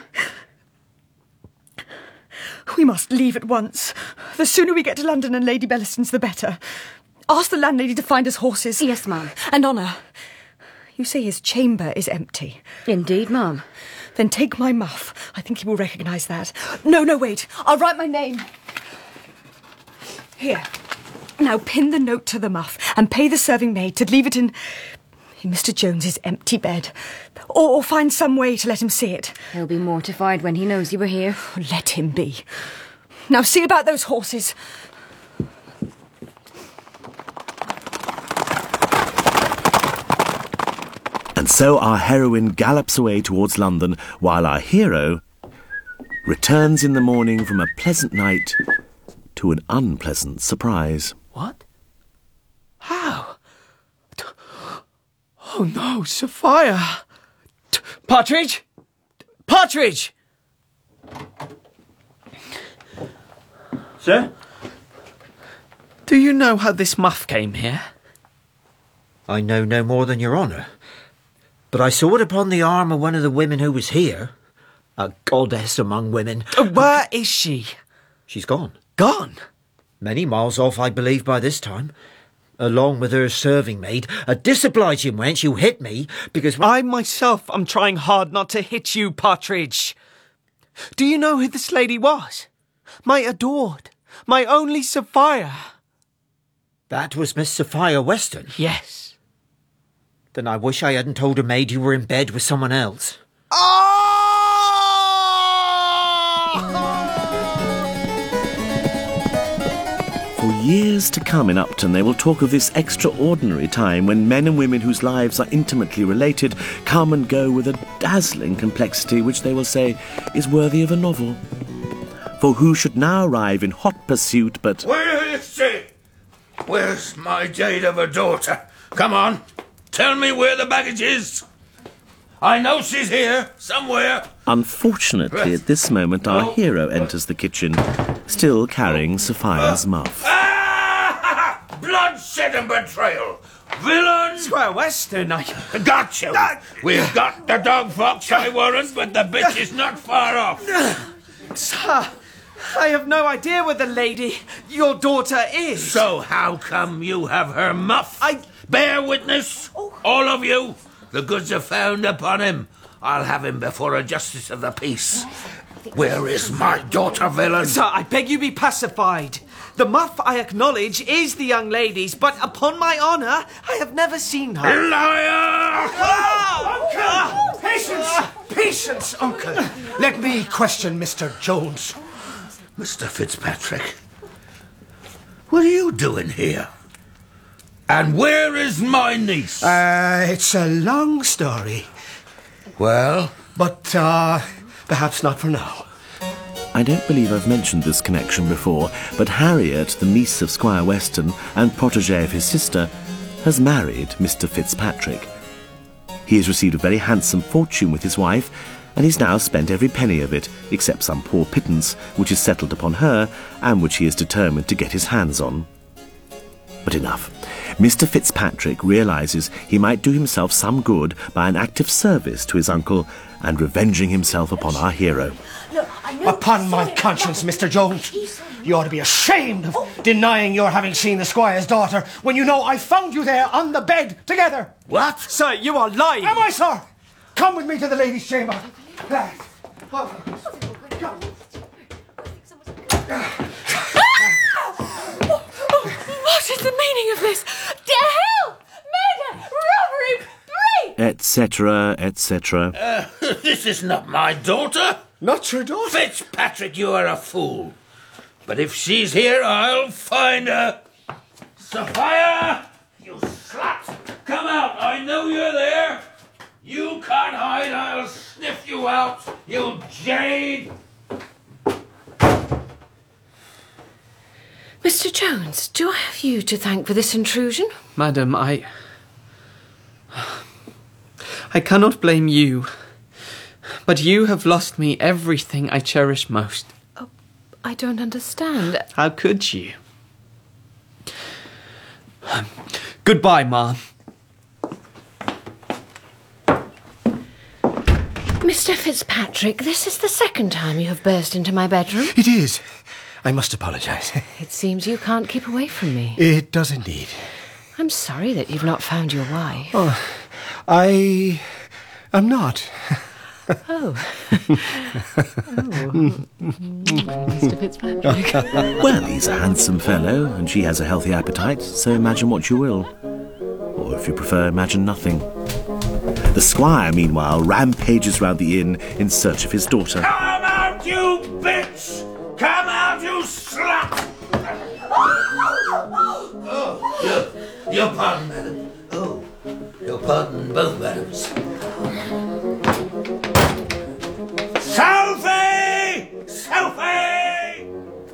We must leave at once. The sooner we get to London and Lady Bellaston's, the better. Ask the landlady to find us horses. Yes, Mum. And Honour, you say his chamber is empty. Indeed, Mum. Then take my muff. I think he will recognise that. No, no, wait. I'll write my name. Here. Now pin the note to the muff and pay the serving maid to leave it in... in Mister Jones's empty bed. Or, or find some way to let him see it. He'll be mortified when he knows you were here. Let him be. Now see about those horses. And so our heroine gallops away towards London, while our hero returns in the morning from a pleasant night to an unpleasant surprise. What? How? Oh no, Sophia! T- Partridge! Partridge! Sir? Do you know how this muff came here? I know no more than your honour. But I saw it upon the arm of one of the women who was here. A goddess among women. Uh, where is she? She's gone. Gone? Many miles off, I believe, by this time. Along with her serving maid, a disobliging wench who hit me because... I myself am trying hard not to hit you, Partridge. Do you know who this lady was? My adored, my only Sophia. That was Miss Sophia Weston? Yes. Then I wish I hadn't told her maid you were in bed with someone else. For years to come in Upton, they will talk of this extraordinary time when men and women whose lives are intimately related come and go with a dazzling complexity which they will say is worthy of a novel. For who should now arrive in hot pursuit but... Where is she? Where's my jade of a daughter? Come on, tell me where the baggage is. I know she's here, somewhere. Unfortunately, at this moment, our hero enters the kitchen, still carrying Sophia's muff. Ah! Bloodshed and betrayal! Villain! Squire Weston, I... Got you! We've got the dog fox, I warrant, but the bitch is not far off. Sir, I have no idea where the lady, your daughter, is. So how come you have her muff? I... Bear witness, all of you. The goods are found upon him. I'll have him before a justice of the peace. Where is my daughter, villain? Sir, I beg you be pacified. The muff, I acknowledge, is the young lady's, but upon my honour, I have never seen her. Liar! Oh, uncle! Patience! Patience, uncle. Let me question Mister Jones. Mister Fitzpatrick, what are you doing here? And where is my niece? Uh, it's a long story. Well? But, uh, perhaps not for now. I don't believe I've mentioned this connection before, but Harriet, the niece of Squire Weston and protégée of his sister, has married Mister Fitzpatrick. He has received a very handsome fortune with his wife, and he's now spent every penny of it, except some poor pittance, which is settled upon her, and which he is determined to get his hands on. But enough. Mister Fitzpatrick realises he might do himself some good by an act of service to his uncle and revenging himself upon our hero. Upon my conscience, Mister Jones, you ought to be ashamed of denying your having seen the squire's daughter when you know I found you there on the bed together. What? Sir, you are lying. Am I, sir? Come with me to the ladies' chamber. Lad. What is the meaning of this? Hell! Murder! Robbery! Rape! Etc., et cetera. Uh, this is not my daughter. Not your daughter? Fitzpatrick, you are a fool. But if she's here, I'll find her. Sophia! You slut! Come out! I know you're there! You can't hide! I'll sniff you out! You jade! Mister Jones, do I have you to thank for this intrusion? Madam, I... I cannot blame you. But you have lost me everything I cherish most. Oh, I don't understand. How could you? Goodbye, Ma. Mister Fitzpatrick, this is the second time you have burst into my bedroom. It is. I must apologise. It seems you can't keep away from me. It does indeed. I'm sorry that you've not found your wife. Oh, I am not. Oh. oh. Mister Fitzpatrick. Well, he's a handsome fellow, and she has a healthy appetite, so imagine what you will. Or if you prefer, imagine nothing. The squire, meanwhile, rampages round the inn in search of his daughter. Come out, you bitch! Come out, you slut! Oh, your, your pardon, madam. Oh, your pardon, both madams. Sophie! Sophie!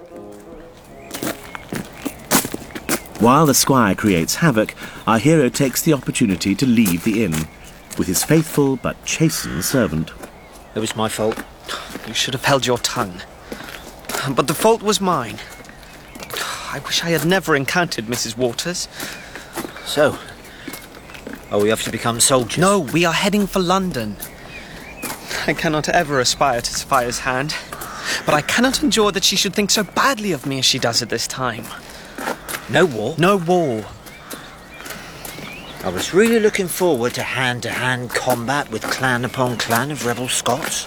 While the squire creates havoc, our hero takes the opportunity to leave the inn with his faithful but chastened servant. It was my fault. You should have held your tongue. But the fault was mine. I wish I had never encountered Missus Waters. So, are we off to become soldiers? No, we are heading for London. I cannot ever aspire to Sophia's hand, but I cannot endure that she should think so badly of me as she does at this time. No war? No war. I was really looking forward to hand-to-hand combat with clan upon clan of rebel Scots.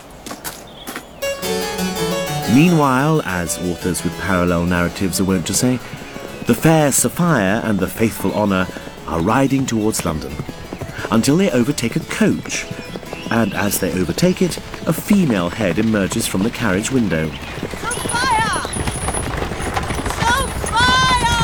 Meanwhile, as authors with parallel narratives are wont to say, the fair Sophia and the faithful Honour are riding towards London, until they overtake a coach, and as they overtake it, a female head emerges from the carriage window. Sophia! Sophia!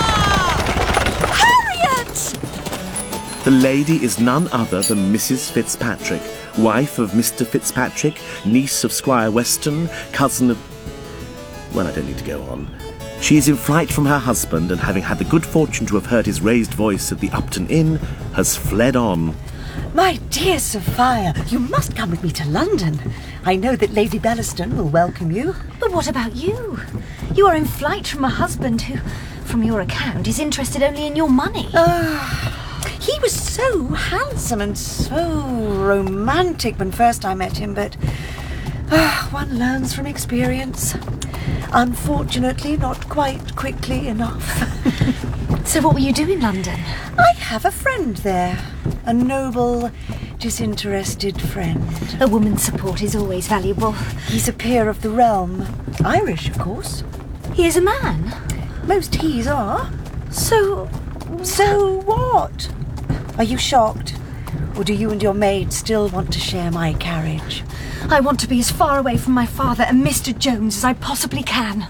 Harriet! The lady is none other than Missus Fitzpatrick, wife of Mister Fitzpatrick, niece of Squire Weston, cousin of... Well, I don't need to go on. She is in flight from her husband, and having had the good fortune to have heard his raised voice at the Upton Inn, has fled on. My dear Sophia, you must come with me to London. I know that Lady Bellaston will welcome you. But what about you? You are in flight from a husband who, from your account, is interested only in your money. Ah, he was so handsome and so romantic when first I met him, but uh, one learns from experience. Unfortunately, not quite quickly enough. So what will you do in London? I have a friend there. A noble, disinterested friend. A woman's support is always valuable. He's a peer of the realm. Irish, of course. He is a man? Most he's are. So... So what? Are you shocked? Or do you and your maid still want to share my carriage? I want to be as far away from my father and Mister Jones as I possibly can.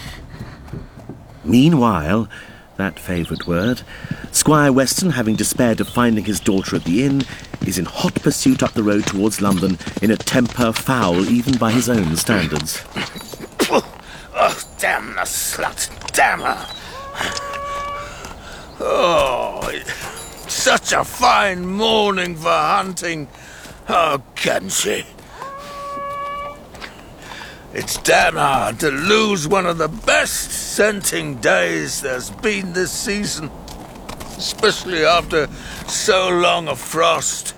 Meanwhile, that favourite word, Squire Weston, having despaired of finding his daughter at the inn, is in hot pursuit up the road towards London in a temper foul even by his own standards. Oh, damn the slut! Damn her! Oh, such a fine morning for hunting. Oh, can she? It's damn hard to lose one of the best scenting days there's been this season, especially after so long a frost.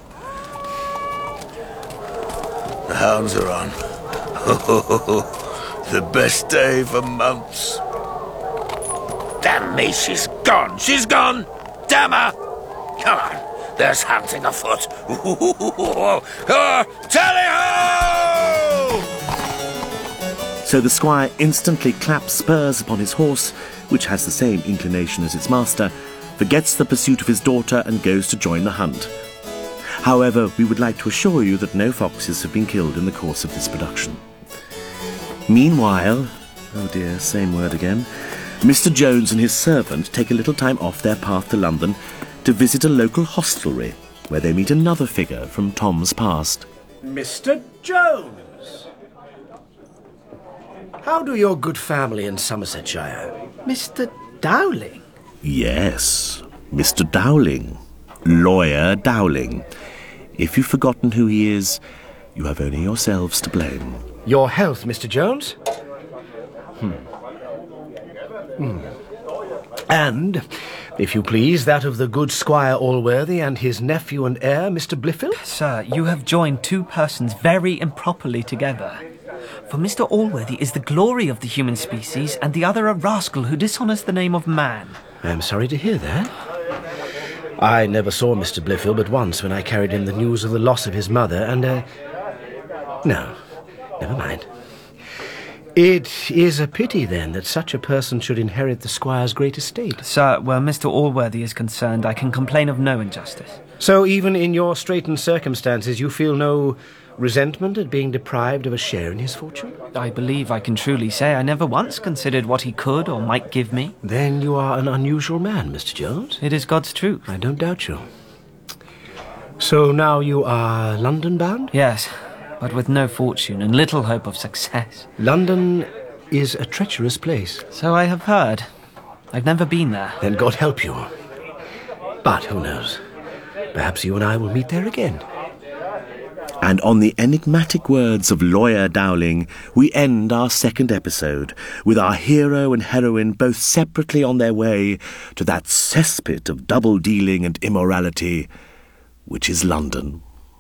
The hounds are on. Oh, the best day for months. Damn me, she's gone. She's gone. Damn her. Come on, there's hunting afoot. Oh, tally-ho! So the squire instantly claps spurs upon his horse, which has the same inclination as its master, forgets the pursuit of his daughter and goes to join the hunt. However, we would like to assure you that no foxes have been killed in the course of this production. Meanwhile, oh dear, same word again, Mister Jones and his servant take a little time off their path to London to visit a local hostelry, where they meet another figure from Tom's past. Mister Jones! How do your good family in Somersetshire? Mister Dowling? Yes, Mister Dowling. Lawyer Dowling. If you've forgotten who he is, You have only yourselves to blame. Your health, Mister Jones. Hmm. Hmm. And, if you please, that of the good Squire Allworthy and his nephew and heir, Mister Blifil. Sir, you have joined two persons very improperly together. For Mister Allworthy is the glory of the human species, and the other a rascal who dishonours the name of man. I am sorry to hear that. I never saw Mister Blifil but once when I carried him the news of the loss of his mother, and, uh... No, never mind. It is a pity, then, that such a person should inherit the Squire's great estate. Sir, where Mister Allworthy is concerned, I can complain of no injustice. So even in your straitened circumstances, you feel no resentment at being deprived of a share in his fortune? I believe I can truly say I never once considered what he could or might give me. Then you are an unusual man, Mister Jones. It is God's truth. I don't doubt you. So now you are London-bound? Yes, but with no fortune and little hope of success. London is a treacherous place. So I have heard. I've never been there. Then God help you. But who knows? Perhaps you and I will meet there again. And on the enigmatic words of Lawyer Dowling, we end our second episode, with our hero and heroine both separately on their way to that cesspit of double-dealing and immorality, which is London.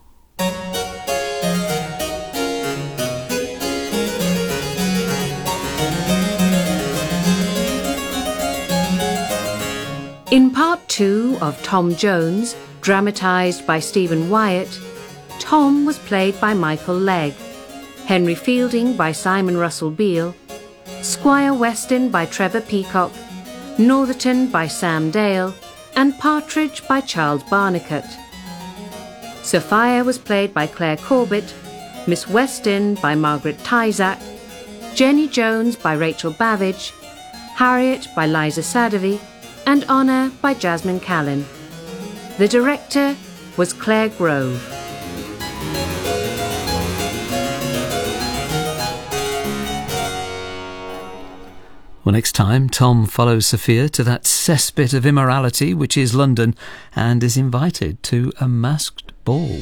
In part two of Tom Jones, dramatised by Stephen Wyatt, Tom was played by Michael Legg, Henry Fielding by Simon Russell Beale, Squire Weston by Trevor Peacock, Northerton by Sam Dale, and Partridge by Charles Barnicott. Sophia was played by Claire Corbett, Miss Weston by Margaret Tyzack, Jenny Jones by Rachel Bavidge, Harriet by Liza Sadovy, and Honor by Jasmine Callan. The director was Claire Grove. Well, next time, Tom follows Sophia to that cesspit of immorality which is London and is invited to a masked ball.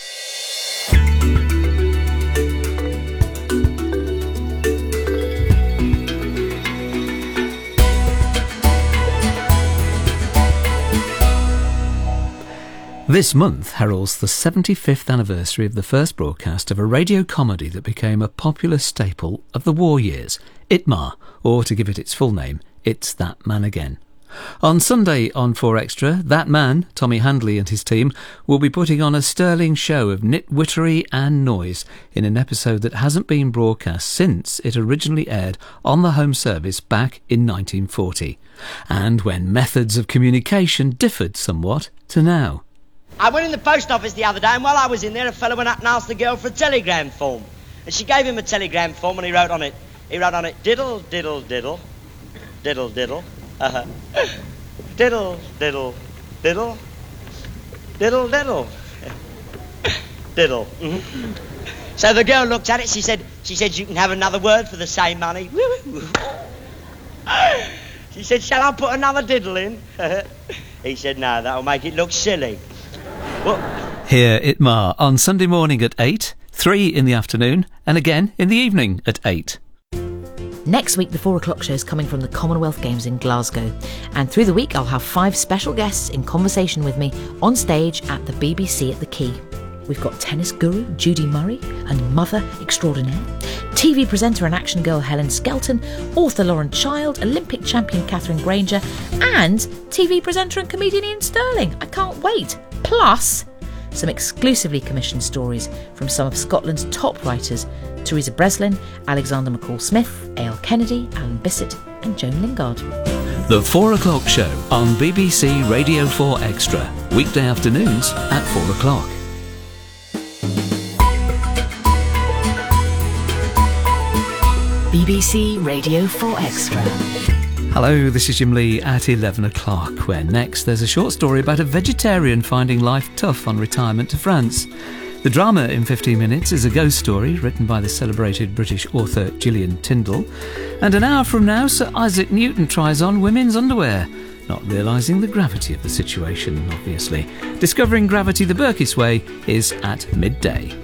This month heralds the seventy-fifth anniversary of the first broadcast of a radio comedy that became a popular staple of the war years, Itmar, or to give it its full name, It's That Man Again. On Sunday on four Extra, that man, Tommy Handley and his team, will be putting on a sterling show of nitwittery and noise in an episode that hasn't been broadcast since it originally aired on the home service back in nineteen forty, and when methods of communication differed somewhat to now. I went in the post office the other day, and while I was in there, a fellow went up and asked the girl for a telegram form. And she gave him a telegram form, and he wrote on it, he wrote on it, diddle, diddle, diddle, diddle, diddle, uh-huh, diddle, diddle, diddle, diddle, diddle, diddle. Mm-hmm. So the girl looked at it, she said, she said, you can have another word for the same money. She said, shall I put another diddle in? He said, no, that'll make it look silly. What? Hear Itmar on Sunday morning at eight, three in the afternoon, and again in the evening at eight. Next week, the four o'clock show is coming from the Commonwealth Games in Glasgow. And through the week, I'll have five special guests in conversation with me on stage at the B B C at the Quay. We've got tennis guru Judy Murray and mother extraordinaire, T V presenter and action girl Helen Skelton, author Lauren Child, Olympic champion Catherine Granger, and T V presenter and comedian Ian Sterling. I can't wait. Plus, some exclusively commissioned stories from some of Scotland's top writers, Teresa Breslin, Alexander McCall Smith, A L Kennedy, Alan Bissett and Joan Lingard. The four o'clock show on B B C Radio four Extra, weekday afternoons at four o'clock. B B C Radio four Extra. Hello, this is Jim Lee at eleven o'clock, where next there's a short story about a vegetarian finding life tough on retirement to France. The drama in fifteen minutes is a ghost story written by the celebrated British author Gillian Tyndall. And an hour from now, Sir Isaac Newton tries on women's underwear, not realising the gravity of the situation, obviously. Discovering Gravity the Burkiss Way is at midday.